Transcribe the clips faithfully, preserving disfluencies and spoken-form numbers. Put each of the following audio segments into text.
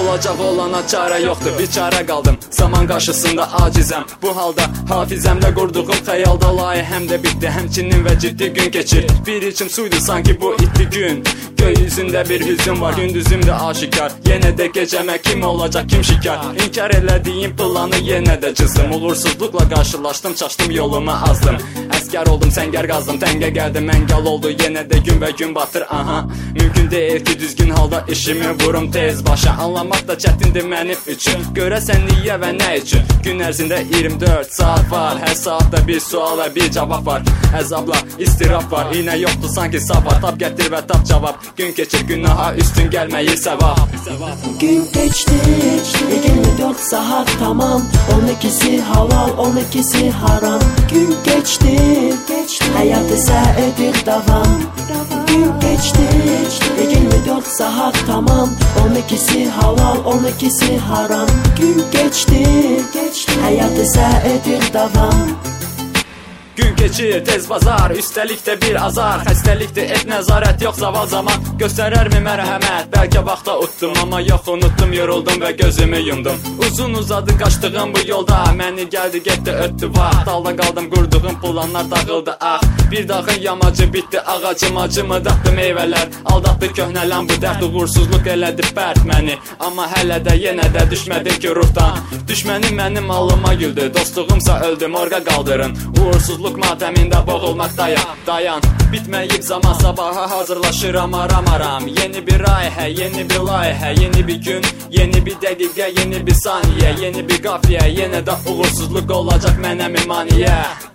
Olacaq olana çarə yoxdur, bir çarə qaldım. Zaman qarşısında acizəm. Bu halda hafizəmdə qurduğum xəyalda layihəm də bitdi. Həmçinin və ciddi gün keçir. Bir içim suydu sanki bu itli gün. Gökyüzündə bir hüzün var, gündüzümdə aşikar. Yenə də gecəmə kim olacaq, kim şikar. İnkar elədiyim planı yenə də cızdım. Uğursuzluqla qarşılaşdım, çaşdım yoluma azdım. Əskər oldum, səngər qazdım, təngə gəldim, əngəl oldu. Yenə də gün və gün batır, aha. Mümkün deyil ki, düzgün halda işimi vurum tez başa. Anlamaq da çətindir mənim üçün. Görəsən niyə və nə üçün? Gün ərzində iyirmi dörd saat var. Hər saatda bir sual və bir cavab var. Əzabla istirab var, iynə yoxdur sanki sabah. Tap gətir və tap cavab. Gün keçir, günaha üstün gəlməyir sevab. Gün geçti, yirmi dört saat tamam. On ikisi halal, on ikisi haram. Gün geçti, hayat ise edir devam. Gün geçti, yirmi dört saat tamam. On ikisi halal, on ikisi haram. Gün geçti, hayat ise edir devam. Gün keçir, tez bazar, üstəlik də bir azar. Xəstəlikdir, et nəzarət, yox zaval zaman. Göstərərmi mərhəmət, bəlkə vaxta utdum. Amma yox unutdum, yoruldum və gözümü yumdum. Uzun uzadı qaçdığım bu yolda. Məni gəldi, getdi, ötdü vaxt. Dalda qaldım, qurduğum planlar dağıldı, ah. Bir dağın yamacı bitdi, ağacım acımı dağdı meyvələr. Aldatdı köhnələn bu dərd, uğursuzluq elədi bərt məni. Amma hələ də yenə də düşmədim ki ruhdan. Düşmənim mənim allıma güldü, dostluğumsa öldü, morqa qaldırın. Uğursuzluq matəmində boğulmaqdayam, dayan. Bitməyib zaman, sabaha hazırlaşıram aram-aram. Yeni bir layihə, yeni bir layihə, yeni bir gün, yeni bir dəqiqə, yeni bir saniyə, yeni bir qafiyə. Yenə də uğursuzluq olacaq mənə mimaniyə.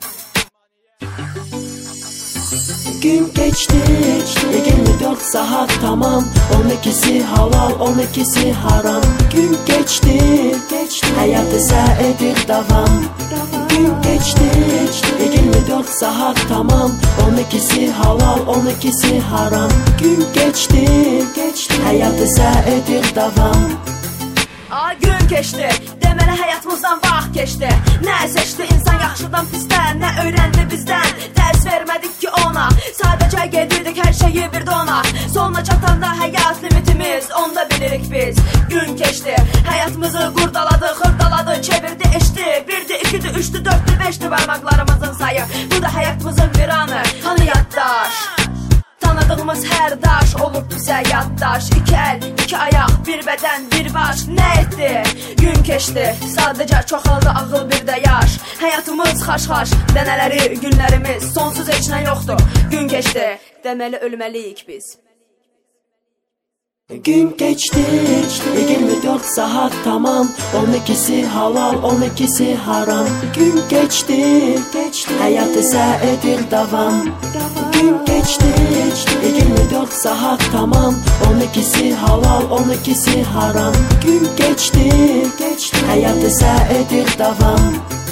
Gün geçti, yirmi dört saat tamam. On ikisi halal, on ikisi haram. Gün geçti, hayat ise edir devam. Gün geçti, yirmi dört saat tamam. On ikisi halal, on ikisi haram. Gün geçti, hayat ise edir devam. A gün keçdi, deməli həyatımızdan vaxt keçdi. Nə seçdi insan yaxşıdan pisdən, nə öyrəndi bizdən. Dərs vermədik ki ona, sadəcə gedirdik hər şeyi bir dona. Sonuna çatanda həyat limitimiz, onda bilirik biz. Gün keçdi, həyatımızı qurdaladı, xırdaladı, çevirdi, eşdi. Birdi, ikidi, üçdü, dörddü, beşdi barmaqlarımızın sayı. Bu da həyatımızın bir anı, hanı yaddaş. Tanıdığımız hər daş olub bizə yaddaş. İki əl, iki ayaq, bir bədən, bir baş. Nə etdi? Gün keçdi, sadəcə çoxaldı ağıl bir də yaş. Həyatımız xaş-xaş, dənələri, günlərimiz, sonsuz heç nə yoxdur. Gün keçdi, deməli ölməliyik biz. Gün geçti, yirmi dört saat tamam. On ikisi halal, on ikisi haram. Gün geçti, hayat ise edir devam. Gün geçti, yirmi dört saat tamam. On ikisi halal, on ikisi haram. Gün geçti, hayat ise edir devam.